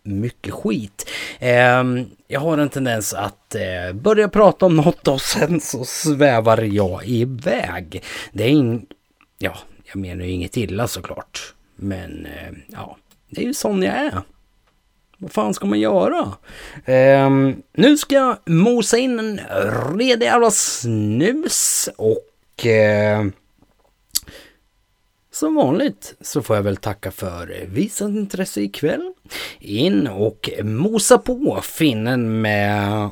mycket skit. Jag har en tendens att börja prata om något och sen så svävar jag iväg. Det är jag menar ju inget illa såklart. Men det är ju sån jag är. Vad fan ska man göra? Nu ska jag mosa in en redig jävla snus och som vanligt så får jag väl tacka för visat intresse ikväll. In och mosa på finnen med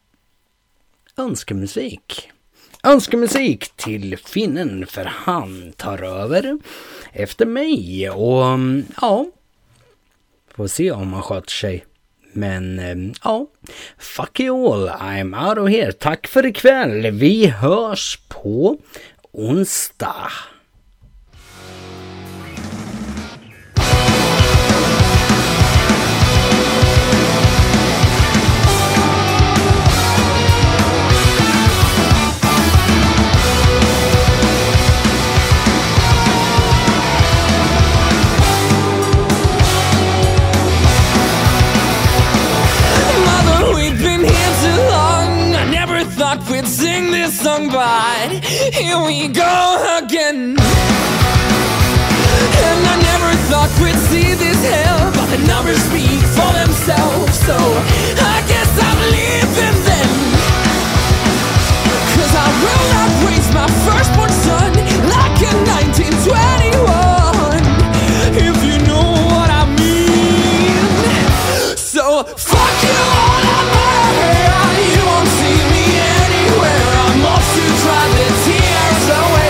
önskemusik. Önskemusik till finnen för han tar över efter mig och får se om han sköter sig. Men fuck you all, I'm out of here. Tack för ikväll. Vi hörs på onsdag. Thought we'd sing this song, but here we go again. And I never thought we'd see this hell, but the numbers speak for themselves, so I guess I'm leaving then. 'Cause I will not raise my firstborn son like in 1921, if you know what I mean. So fuck you all, I'm out here. You won't see me anywhere. I'm off to drive the tears away.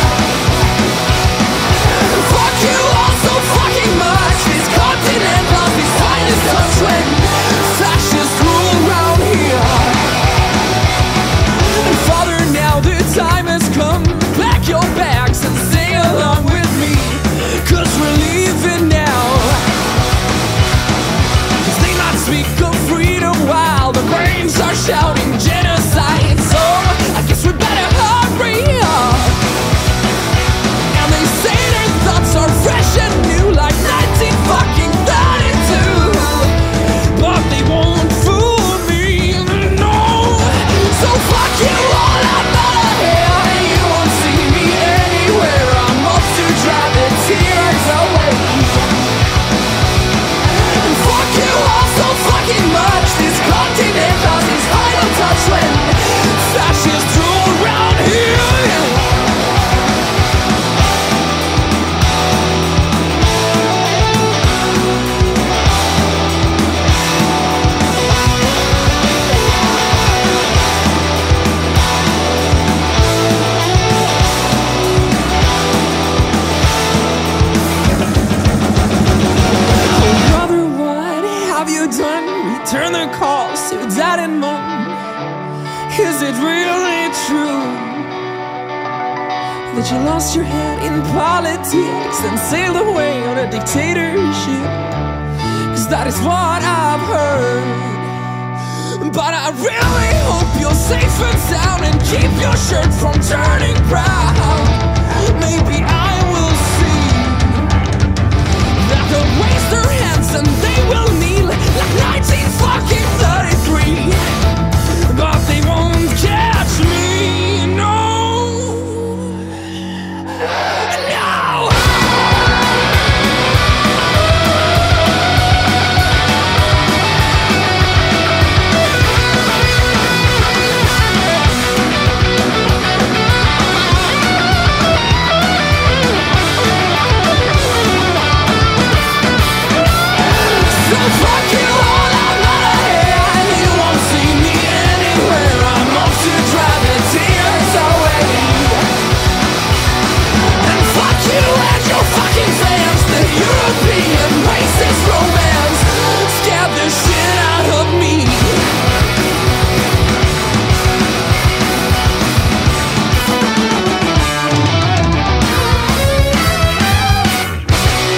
Fuck you all so fucking much. This continent lost its finest touch when fascists rule around here. And Father, now the time has come. Pack your bags and sing along with me, 'cause we're leaving now. 'Cause they not speak of freedom while the brains are shouting genocide. So I guess we better hurry up. And they say their thoughts are fresh and new like 1932. But they won't fool me, no. So fuck you all, I'm out of here. You won't see me anywhere. I'm off to drive the tears away. And fuck you all so fucking much. This continent lost its final touch when fascists rule around here. Oh brother, what have you done? Return the calls to dad and mom. Is it really true that you lost your head in politics and sailed away on a dictatorship? 'Cause that is what I've heard. But I really hope you're safe and sound and keep your shirt from turning brown. Maybe I will see that they'll raise their hands and they will